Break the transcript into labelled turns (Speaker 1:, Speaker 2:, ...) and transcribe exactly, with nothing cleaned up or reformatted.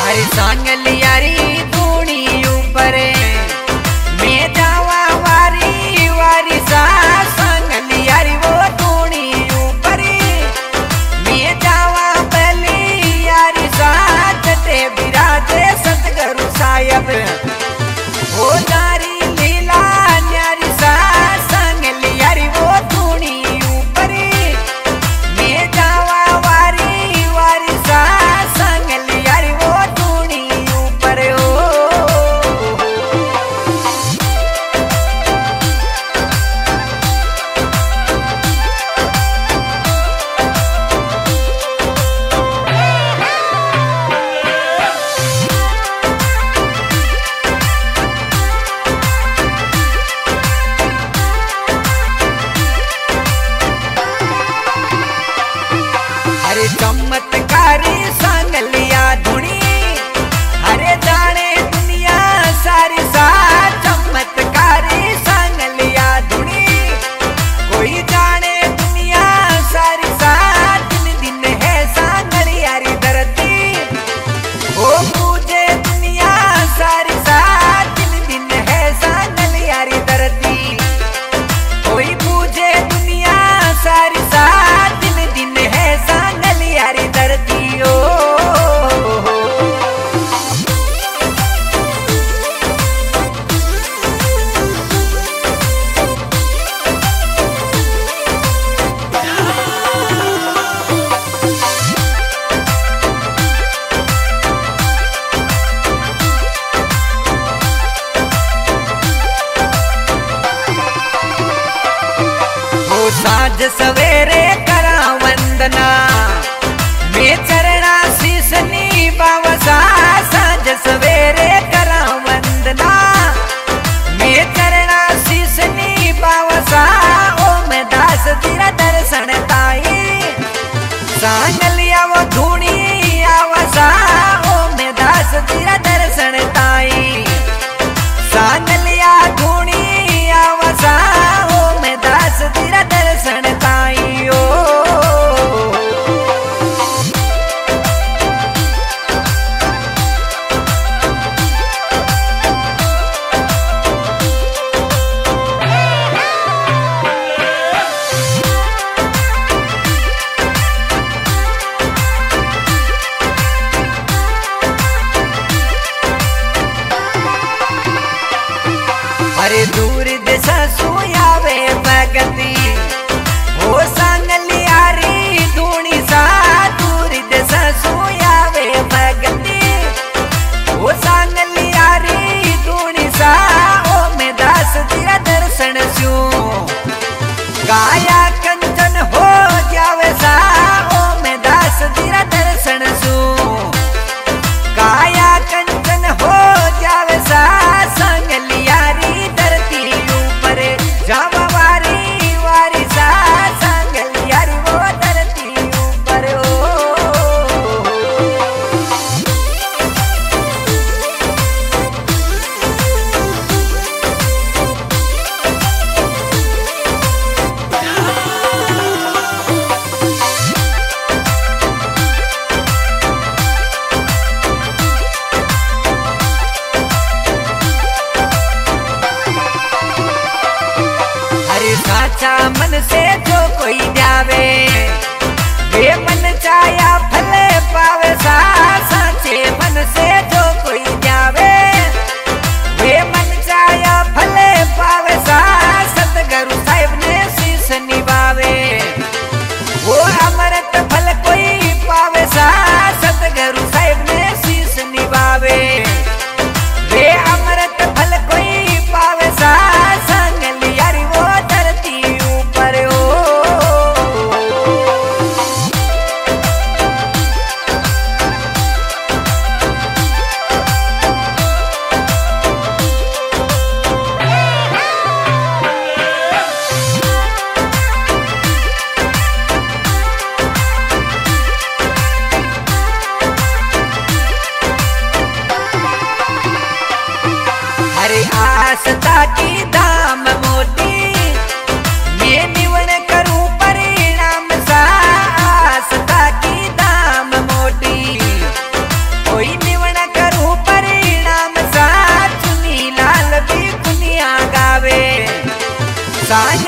Speaker 1: अरे सांगलियारी धूनी ऊपर मैं जावा वारी वारी सा सांगलियारी वो धूनी ऊपर मैं जावा बली यारी सा जटे विराजे सतगुरु साहब हो नारी लीला न्यारी सा सांगलियारी वो धूनी ऊपर मैं जावा वारी वारी सा सांगलियारी वो धूनी ऊपर हो। अरे चमत्कारी सांगलिया धुनी अरे जाने दुनिया सारी सा चमत्कारी सांगलिया धुनी कोई जाने दुनिया सारी सा दिन दिन है सांगलियारी धरती ओ पूजे दुनिया सारी सा दिन दिन है सांगलियारी धरती कोई पूजे दुनिया सारी सा दिन दिन है सांगलियारी धरती ओ। ओ साँझ सवेरे करा वंदना मैं चरणा शीस बावसा साँझ सवेरे करा वंदना मैं चरणा शीस बावसा ओ मैं दास तेरा दर्शन ताई सांगलिया वो धूनी आवसा ओ मैं दास तेरा दर्शन ताई सांगलिया धूनी आवसा ओ मैं दास तेरा दर्शन ताई ओ। अरे दूर दिशा सुयावे भगती हो सांगलियारी धूनी सा दूर दिशा सुयावे भगती हो सांगलियारी धूनी सा ओ मैं दास तेरा दर्शन सू काया कंचन हो जावे सा ओ मैं दास तेरा दर्शन सू काया कंचन हो जावे सा सांगलियारी धरती ऊपर जावा वारी वारी सा सांगलियारी वो धरती ऊपर हो। अरे साचा मन से जो कोई जावे वे मन चाया फल पावे सा साचे मन से जो कोई जावे वे मन चाया फल पावे सा सतगुरु साहब ने शीस निभावे वो अमृत फल कोई पावे सा सतगुरु साहब ने शीस निभावे वे अमृत फल कोई पावे सा सांगलियारी वो धरती ऊपर हो। अरे आस्था की दाम मोटी मैं निवण करूं परिणाम सा आस्था की दाम मोटी कोई निवण साई